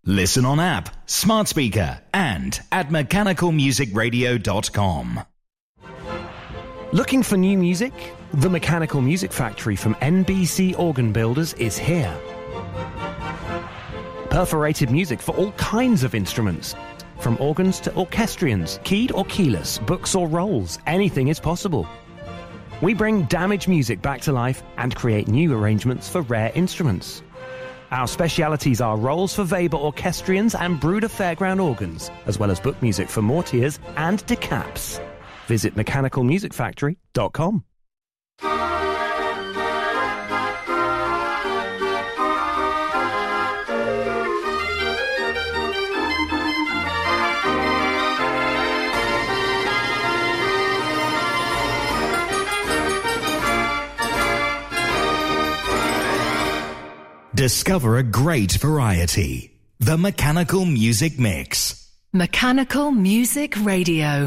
Listen on app, smart speaker, and at mechanicalmusicradio.com. Looking for new music? The Mechanical Music Factory from NBC Organ Builders is here. Perforated music for all kinds of instruments. From organs to orchestrions, keyed or keyless, books or rolls, anything is possible. We bring damaged music back to life and create new arrangements for rare instruments. Our specialities are rolls for Weber orchestrions and Bruder Fairground organs, as well as book music for Mortiers and decaps. Visit mechanicalmusicfactory.com. Discover a great variety. The Mechanical Music Mix. Mechanical Music Radio.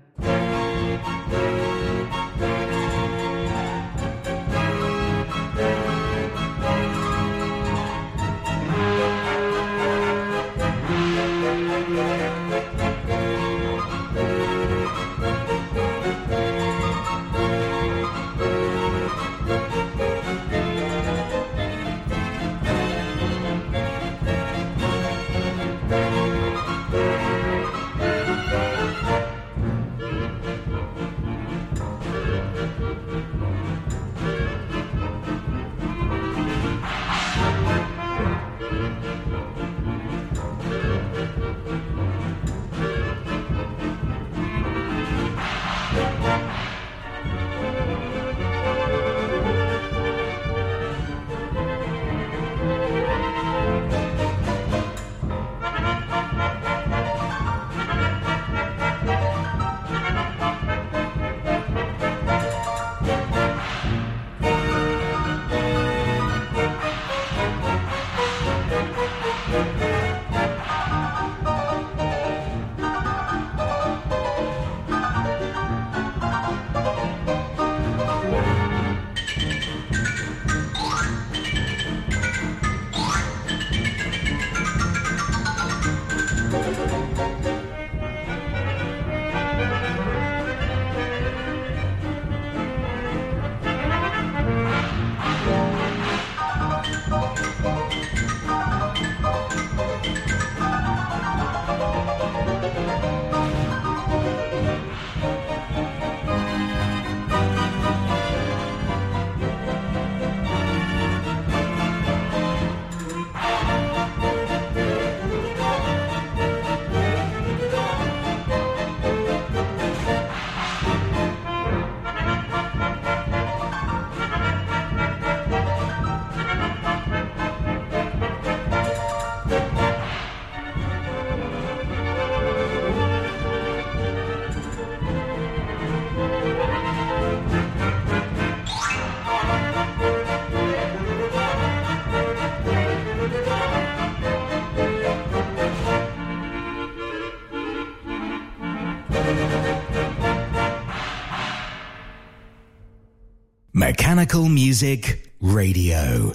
Mechanical Music Radio.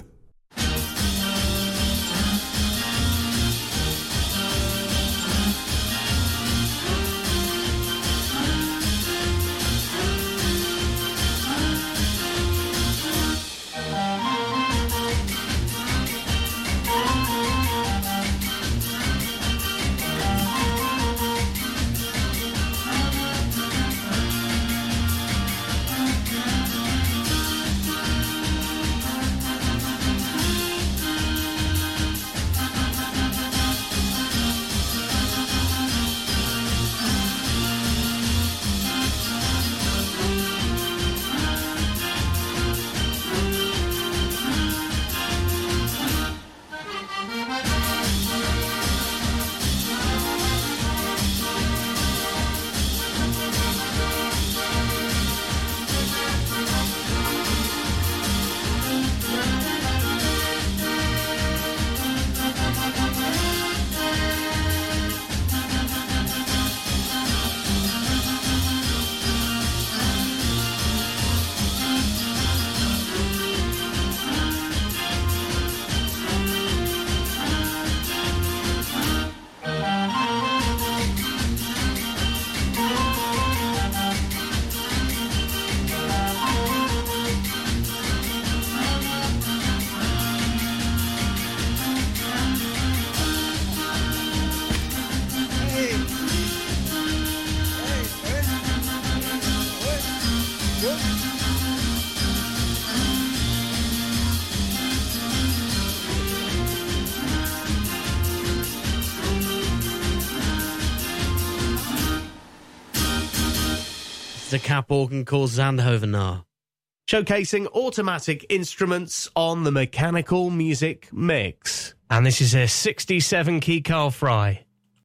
a cap organ called Zandhovenaar. Showcasing automatic instruments on the Mechanical Music Mix. And this is a 67 key Carl Fry.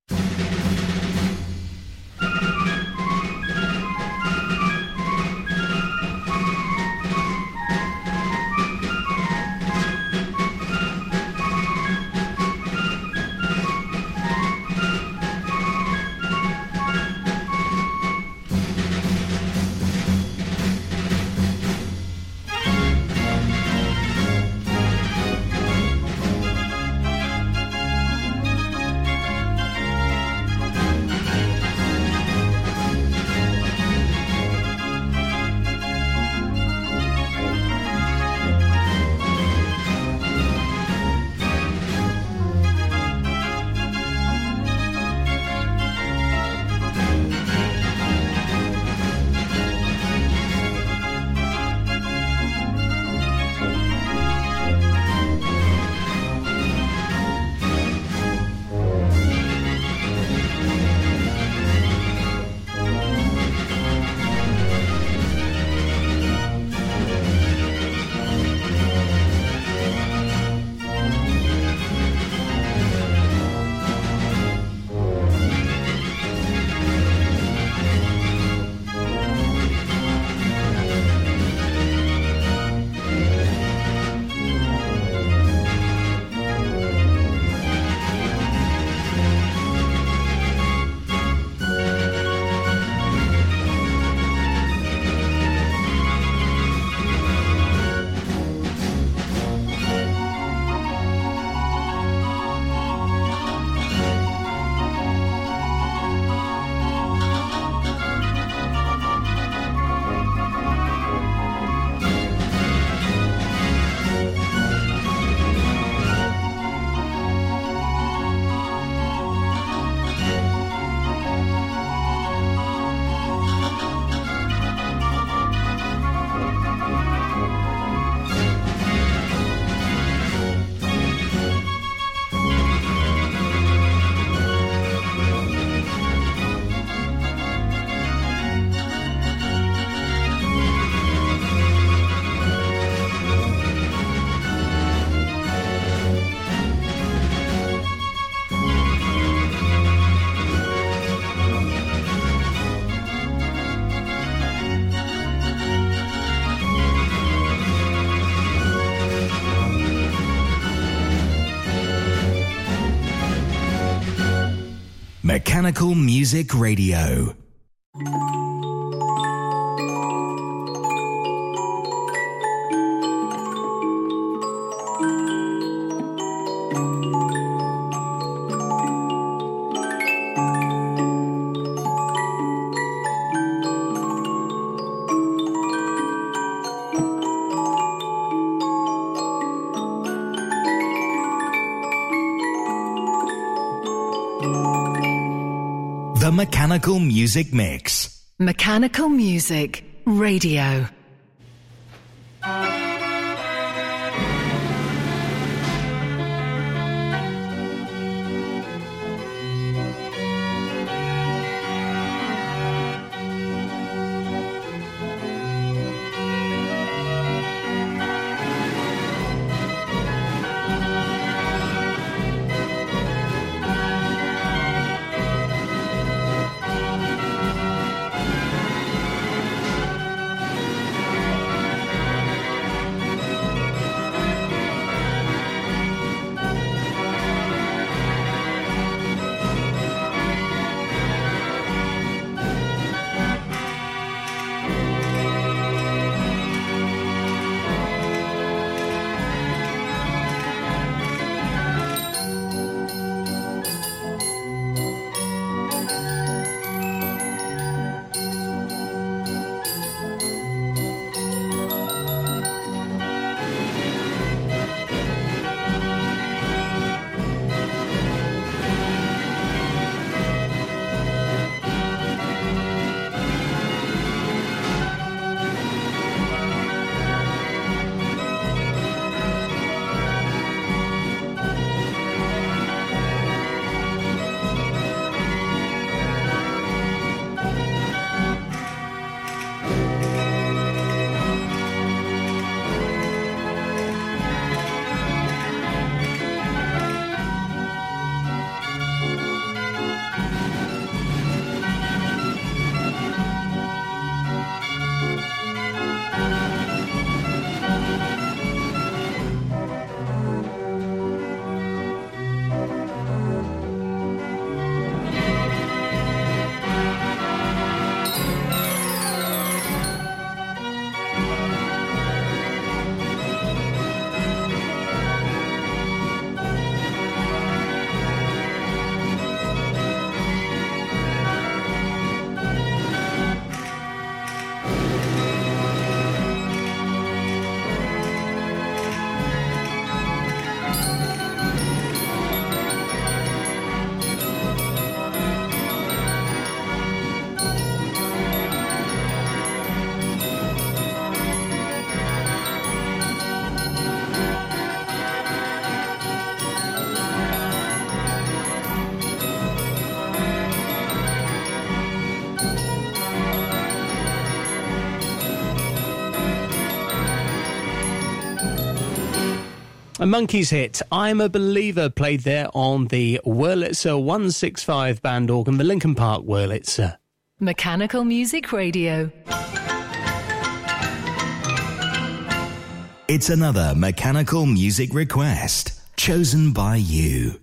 Mechanical Music Radio. The Mechanical Music Mix. Mechanical Music Radio. A Monkeys hit, I'm a Believer, played there on the Wurlitzer 165 band organ, the Lincoln Park Wurlitzer. Mechanical Music Radio. It's another mechanical music request chosen by you.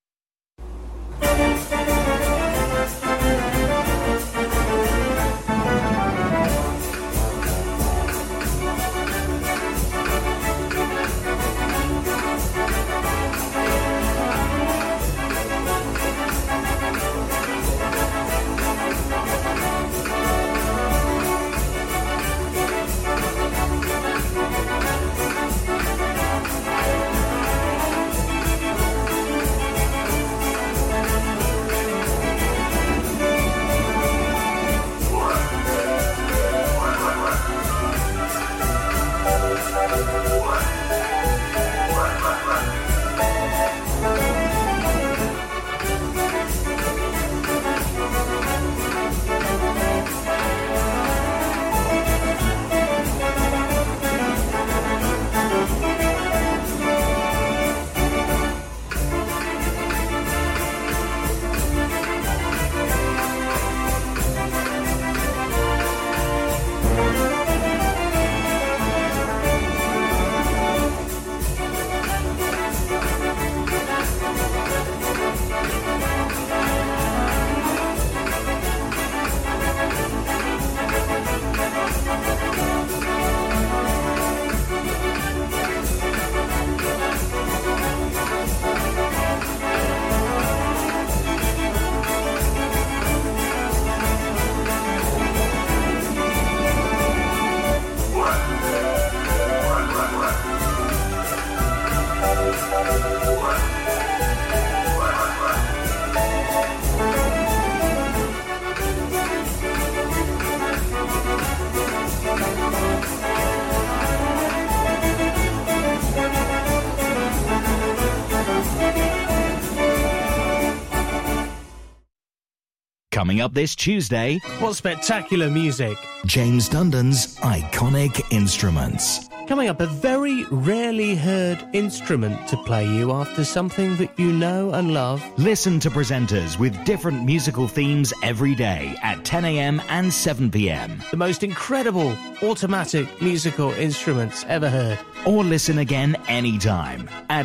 Coming up this Tuesday, What spectacular music. James Dundon's iconic instruments. Coming up, a very rarely heard instrument to play you after something that you know and love. Listen to presenters with different musical themes every day at 10 a.m. and 7 p.m. The most incredible automatic musical instruments ever heard. Or listen again anytime at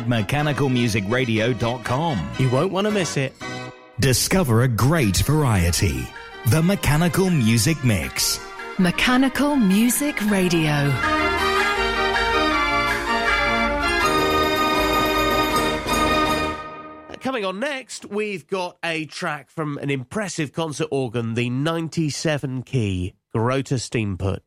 mechanicalmusicradio.com. You won't want to miss it. Discover a great variety. The Mechanical Music Mix. Mechanical Music Radio. Coming on next, we've got a track from an impressive concert organ, the 97-key Garota Steenput.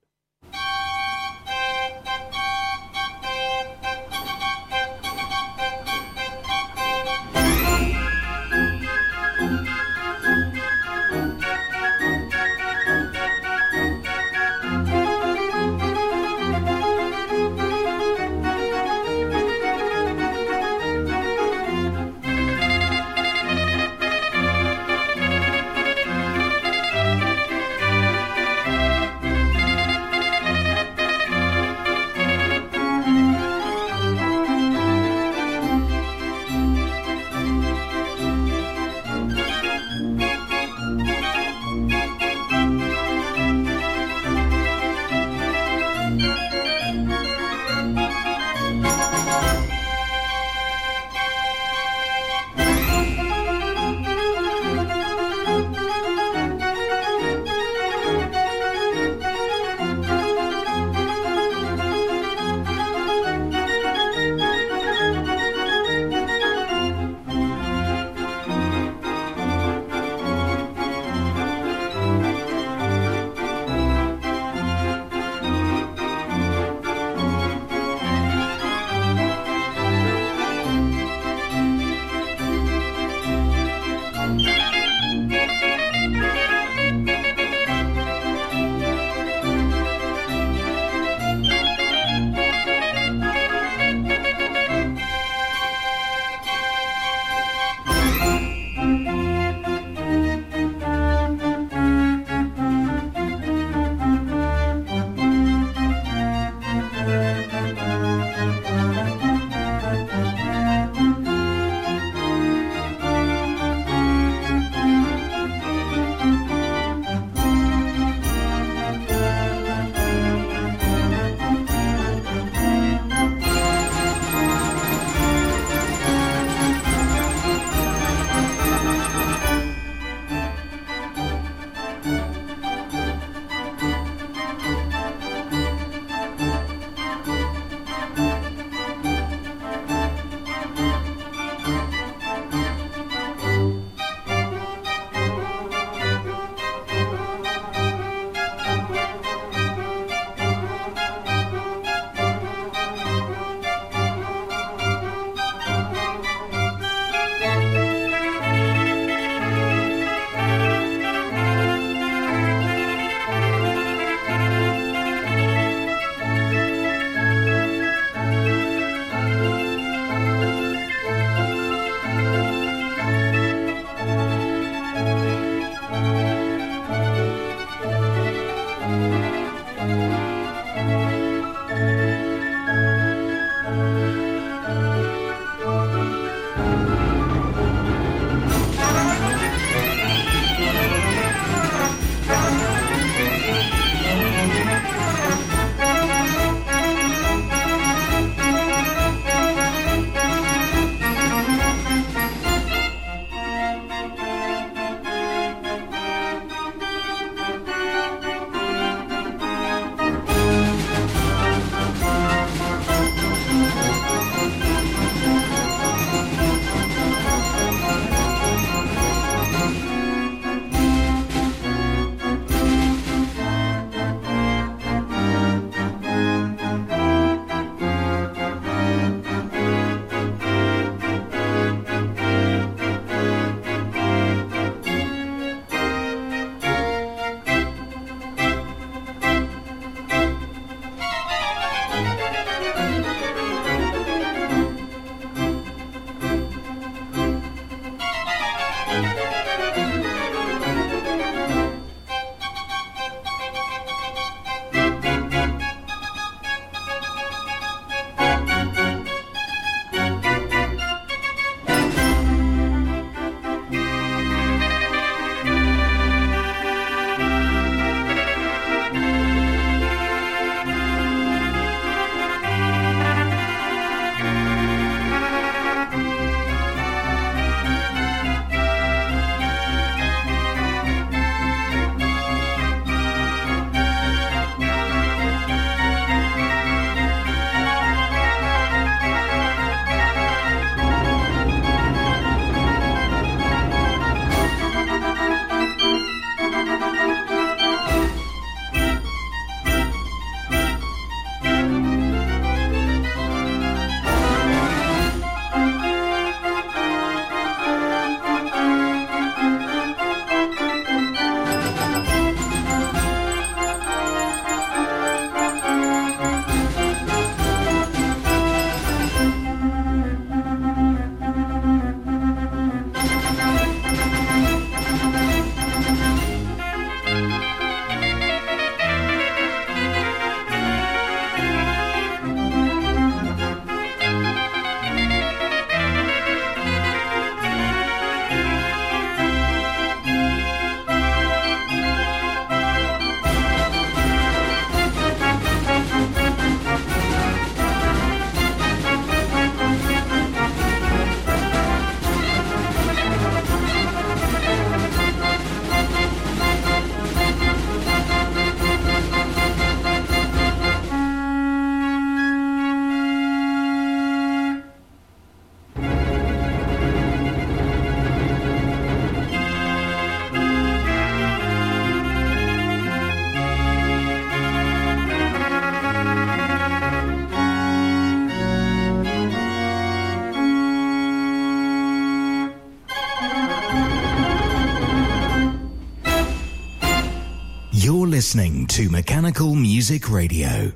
listening to Mechanical Music Radio.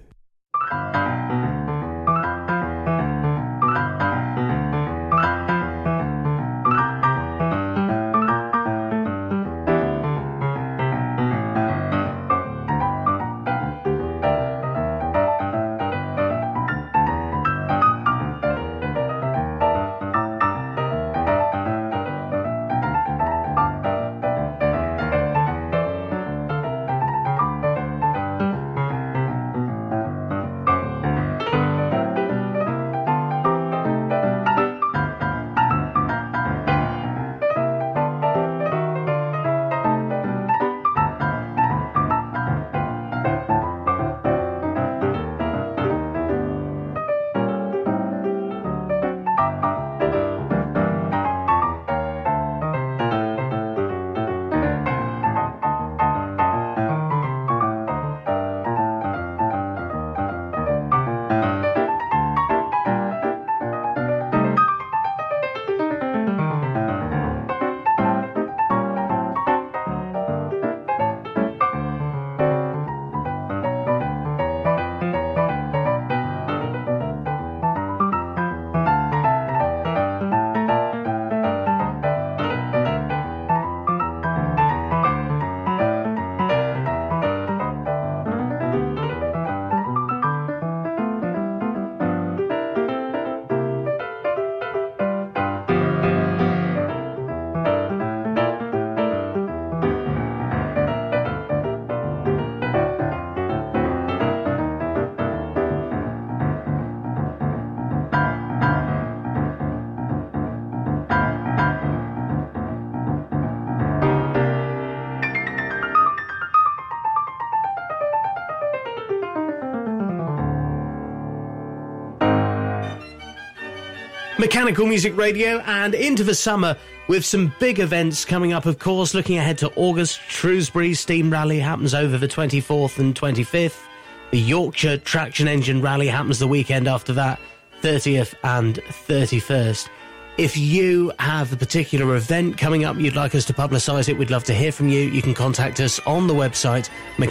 Mechanical Music Radio, and into the summer with some big events coming up, of course. Looking ahead to August, Shrewsbury Steam Rally happens over the 24th and 25th. The Yorkshire Traction Engine Rally happens the weekend after that, 30th and 31st. If you have a particular event coming up you'd like us to publicise it, we'd love to hear from you. You can contact us on the website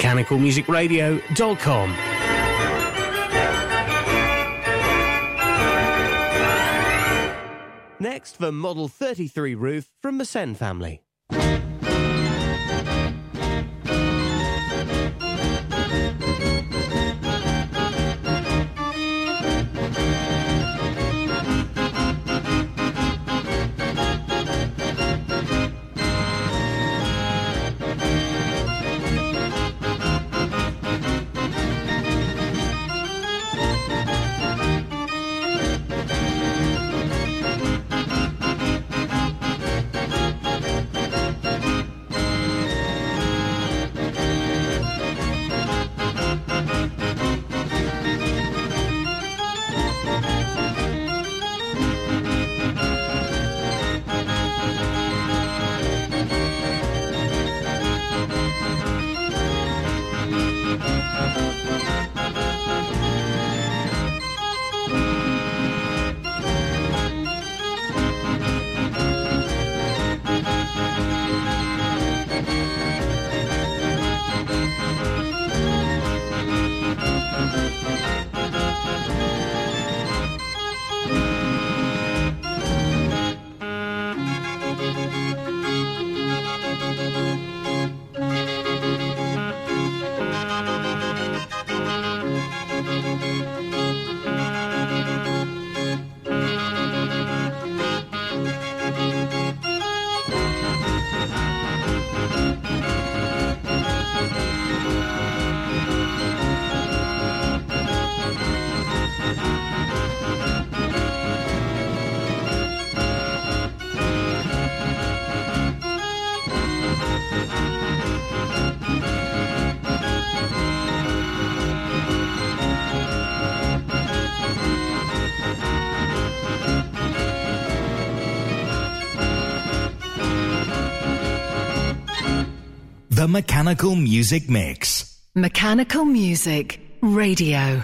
mechanicalmusicradio.com. Next, the Model 33 roof from the Sen family. The Mechanical Music Mix. Mechanical Music Radio.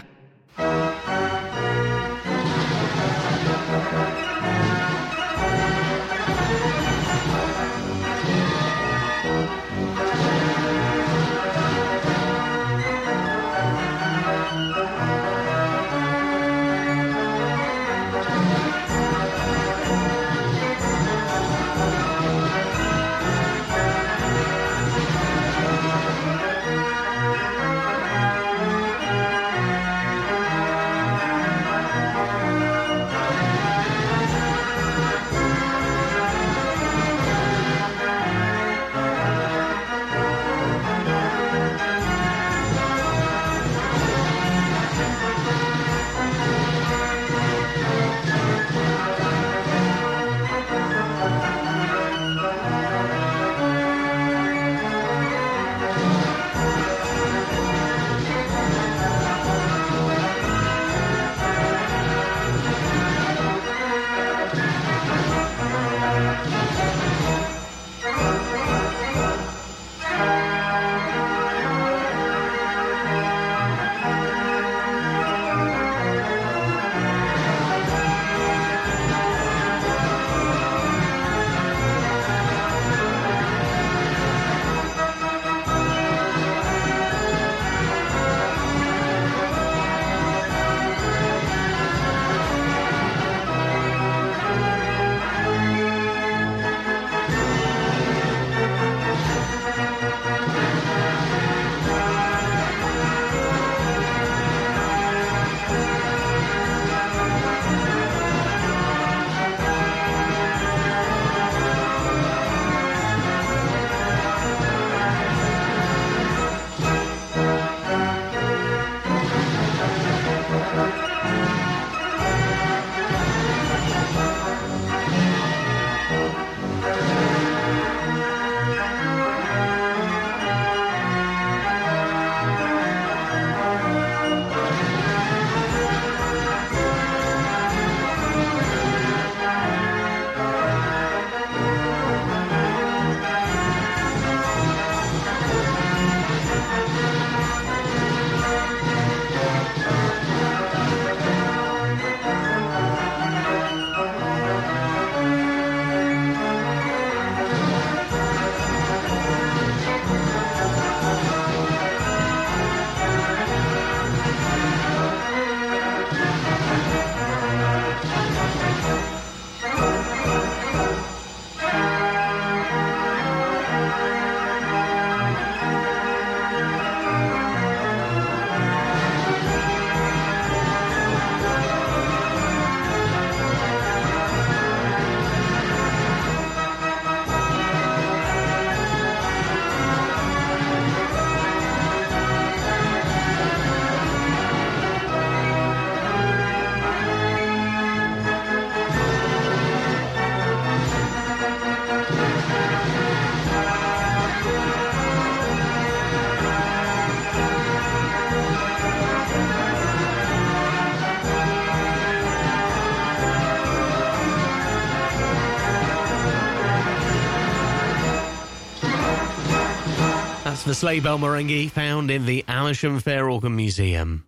That's the Sleigh Bell Moringi, found in the Amersham Fair Organ Museum.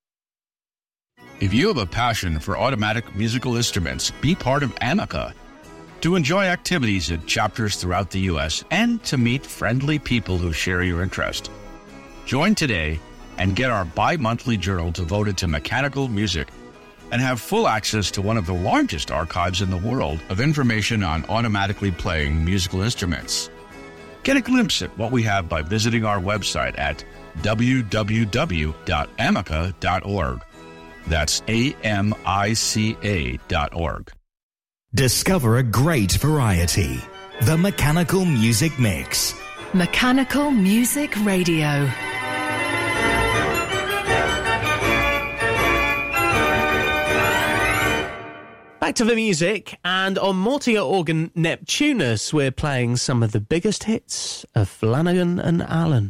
If you have a passion for automatic musical instruments, be part of Amica. To enjoy activities at chapters throughout the U.S. and to meet friendly people who share your interest. Join today and get our bi-monthly journal devoted to mechanical music and have full access to one of the largest archives in the world of information on automatically playing musical instruments. Get a glimpse at what we have by visiting our website at www.amica.org. That's AMICA.org. Discover a great variety. The Mechanical Music Mix. Mechanical Music Radio. Back to the music, and on Mortimer Organ Neptunus, we're playing some of the biggest hits of Flanagan and Allen.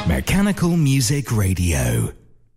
Mechanical Music Radio.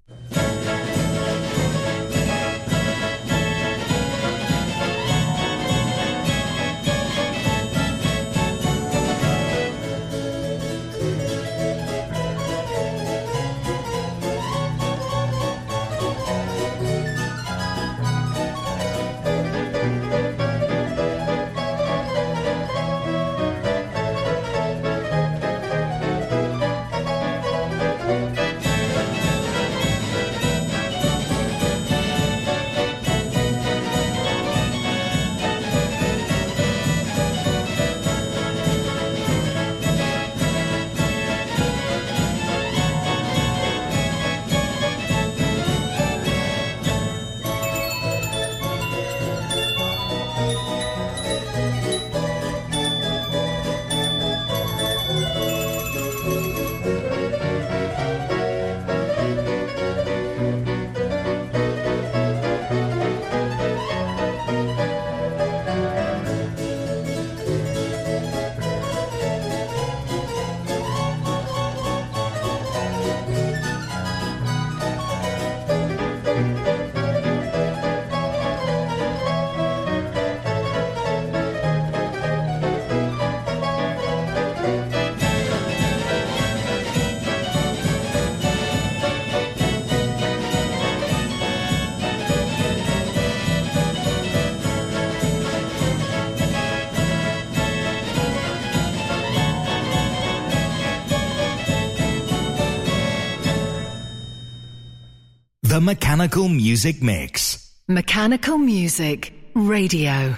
The Mechanical Music Mix. Mechanical Music Radio.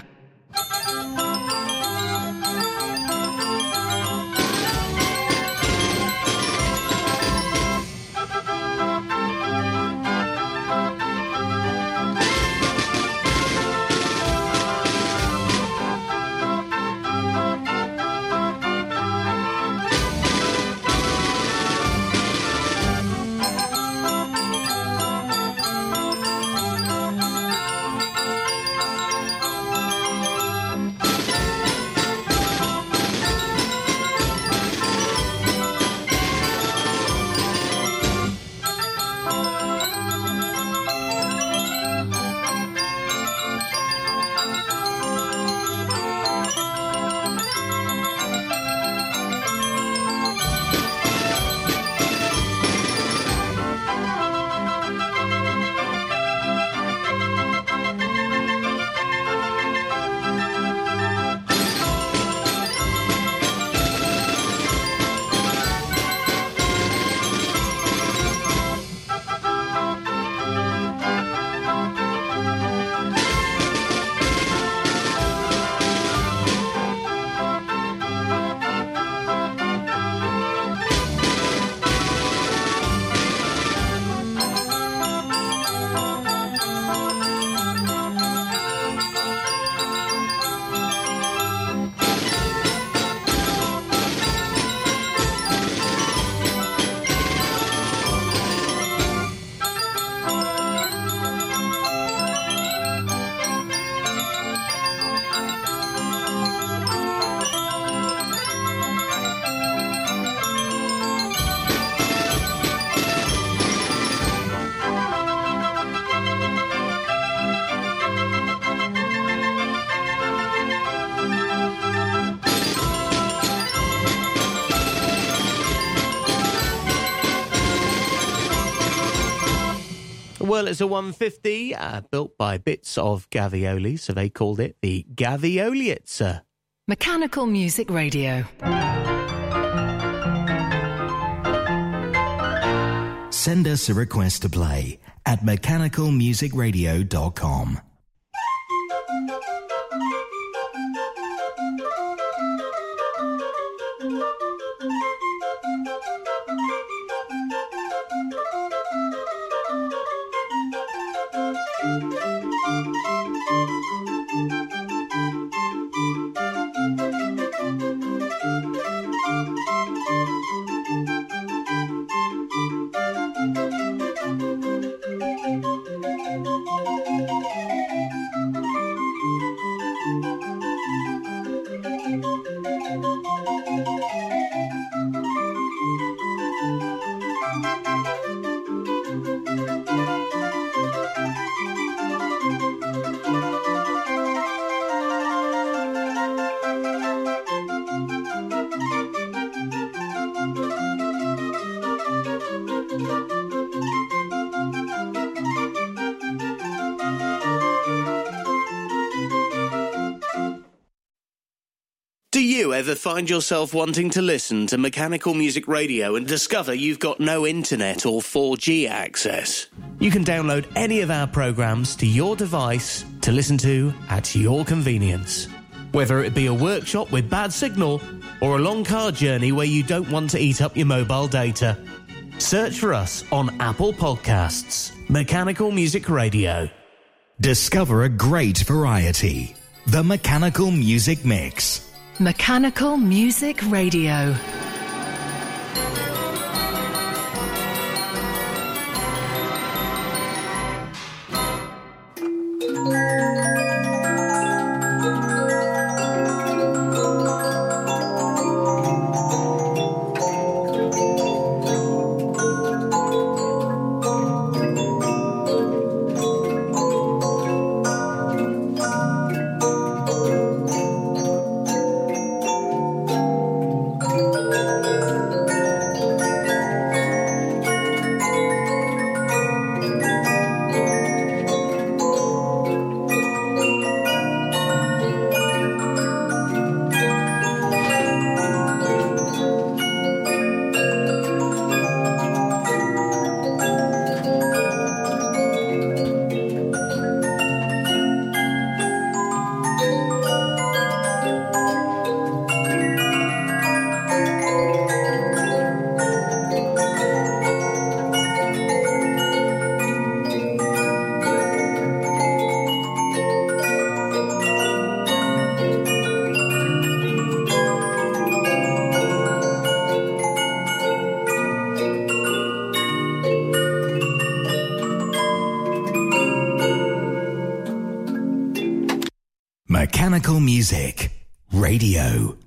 Well, it's a 150 built by Bits of Gavioli, so they called it the Gaviolietzer. Mechanical Music Radio. Send us a request to play at mechanicalmusicradio.com. ever find yourself wanting to listen to Mechanical Music Radio and discover you've got no internet or 4G access? You can download any of our programs to your device to listen to at your convenience. Whether it be a workshop with bad signal or a long car journey where you don't want to eat up your mobile data. Search for us on Apple Podcasts. Mechanical Music Radio. Discover a great variety. The Mechanical Music Mix. Mechanical Music Radio. Mechanical Music Radio.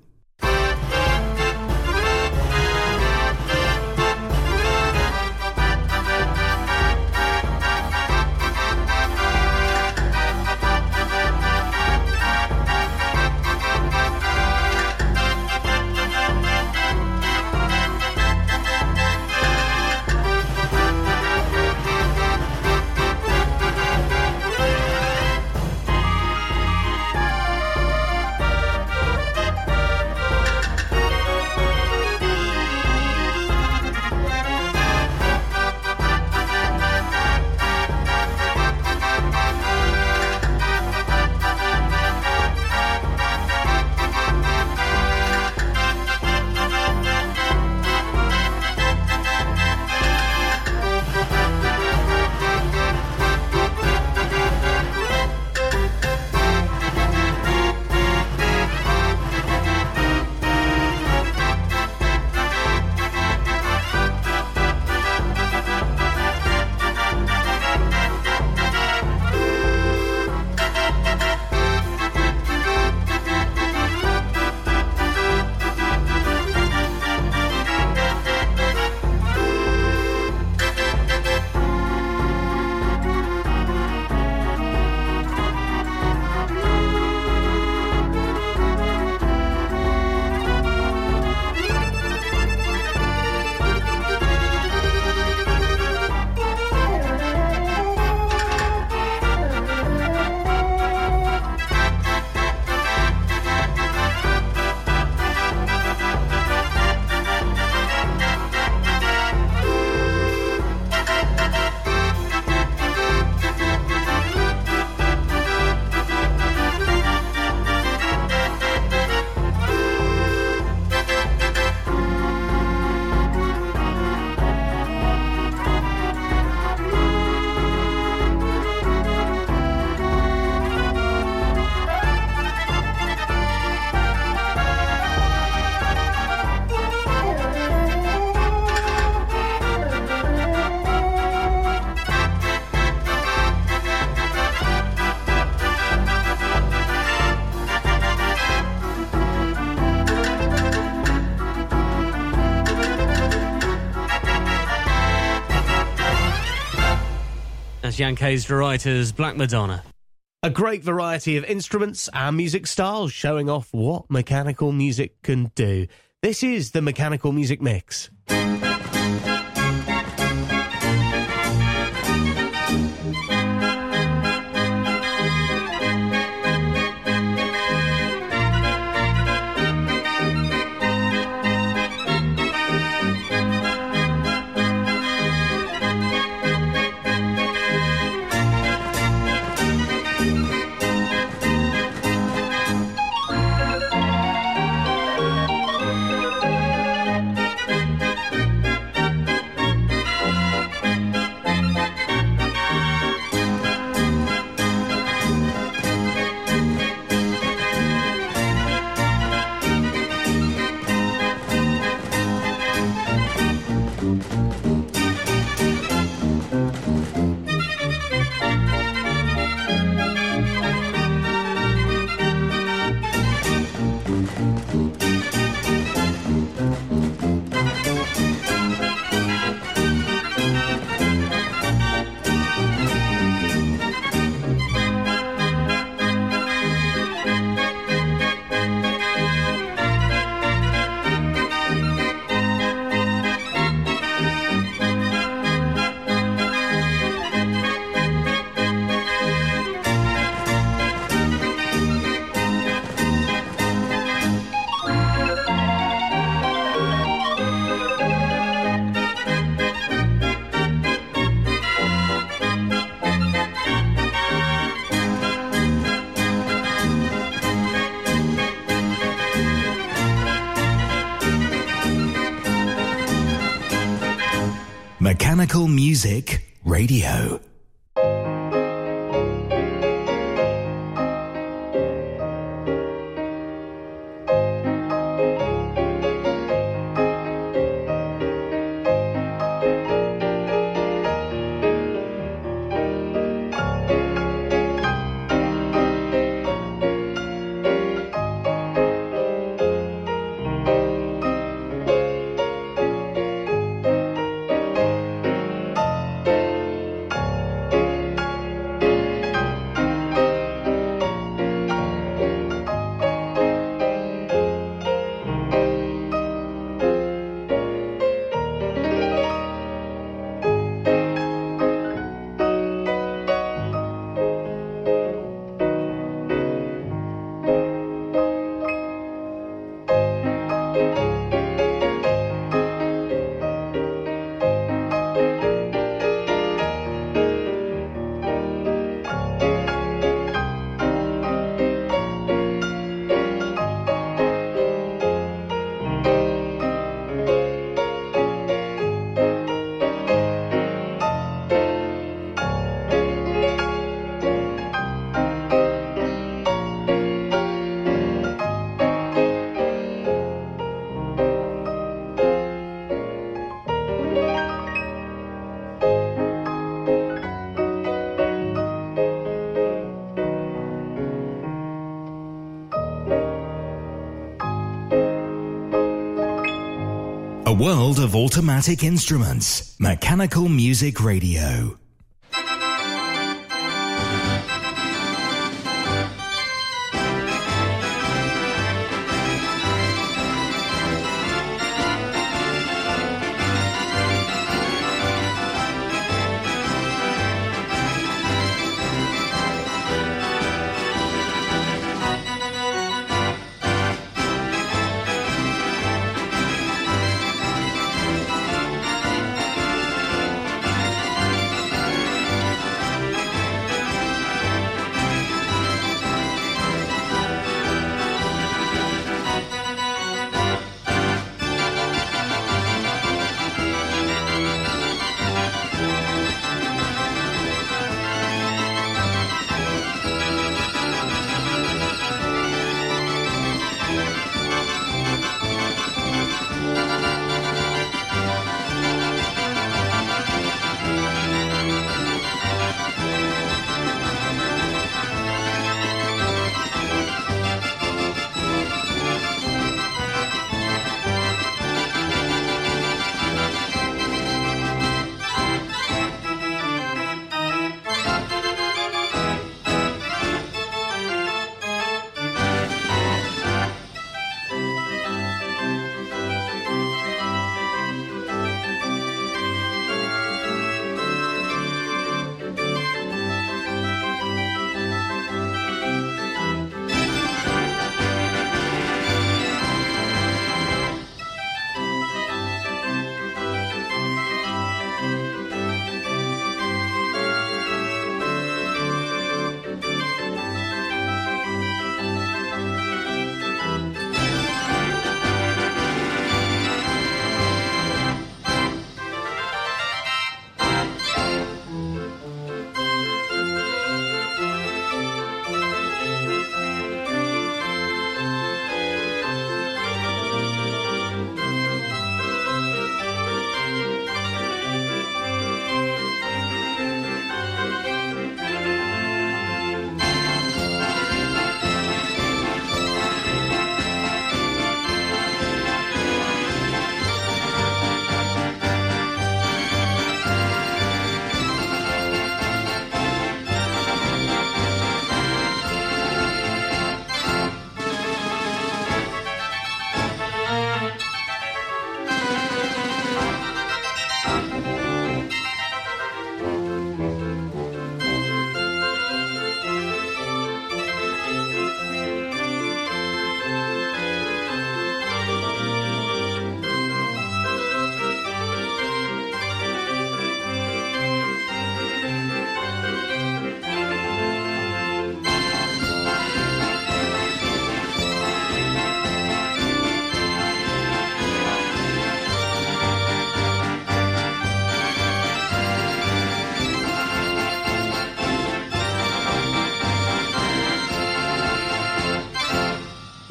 Yankees Varieters, Black Madonna. A great variety of instruments and music styles showing off what mechanical music can do. This is the Mechanical Music Mix. Mechanical Music Radio. A world of automatic instruments. Mechanical Music Radio.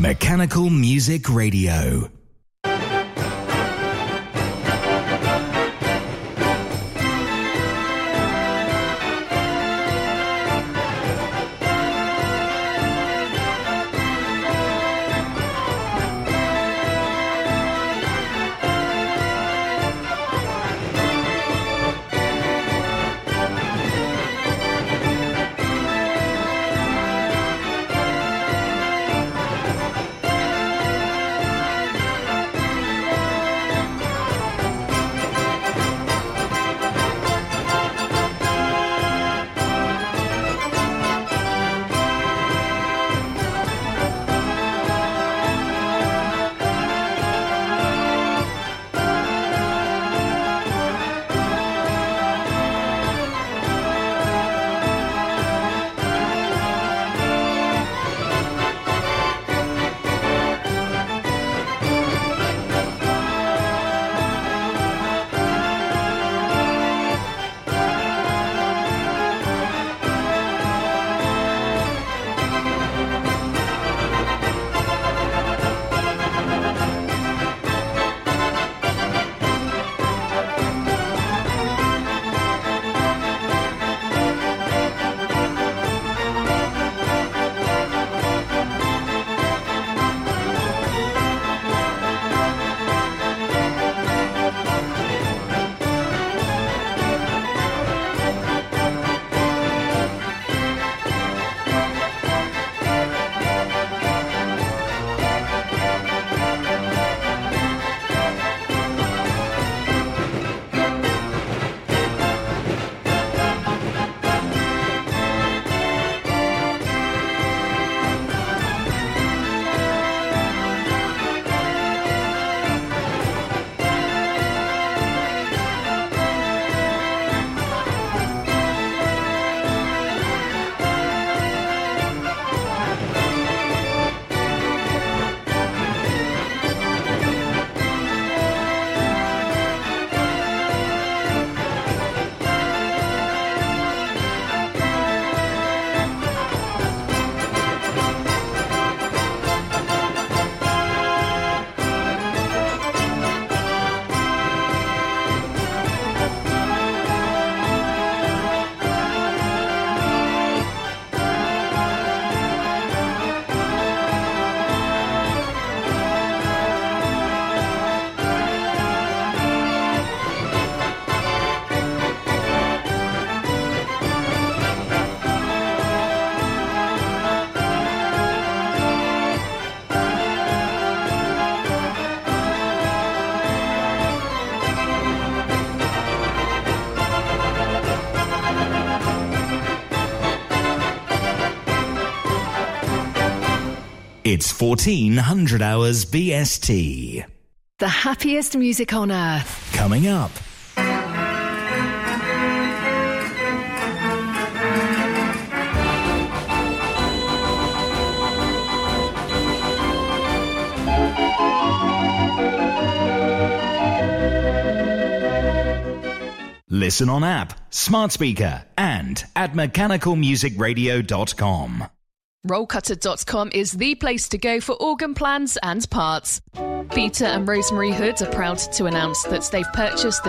Mechanical Music Radio. It's 1400 hours BST. The happiest music on earth. Coming up. Listen on app, smart speaker, and at mechanicalmusicradio.com. Rollcutter.com is the place to go for organ plans and parts. Peter and Rosemary Hood are proud to announce that they've purchased the